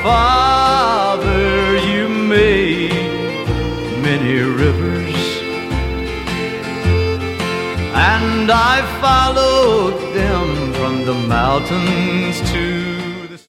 Father, you made many rivers, and I followed them from the mountains to